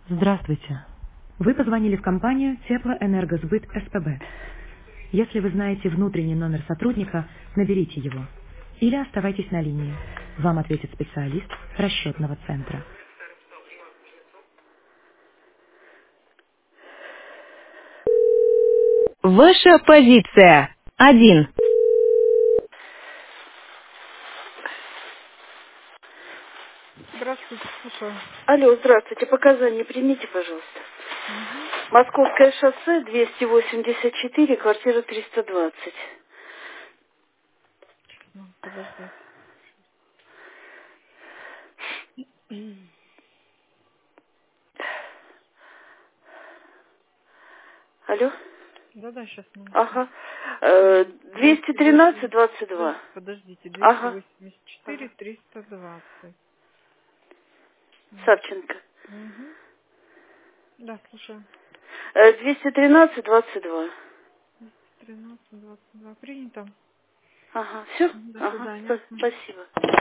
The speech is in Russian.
Здравствуйте. Вы позвонили в компанию Теплоэнергосбыт СПБ. Если вы знаете внутренний номер сотрудника, наберите его. Или оставайтесь на линии. Вам ответит специалист расчетного центра. Ваша позиция. 1. Здравствуйте, слушаю. Алло, здравствуйте. Показания примите, пожалуйста. Угу. Московское шоссе, 284, квартира 320. Ну, подождите. Алло? Да-да, сейчас минутку. Ага. 213, 280, 22. подождите, Ага. 284, Ага. 320. Савченко. Угу. Да, слушаю. 213, 22. 13, 22. Принято. Ага. Все? До Ага. свидания. Спасибо.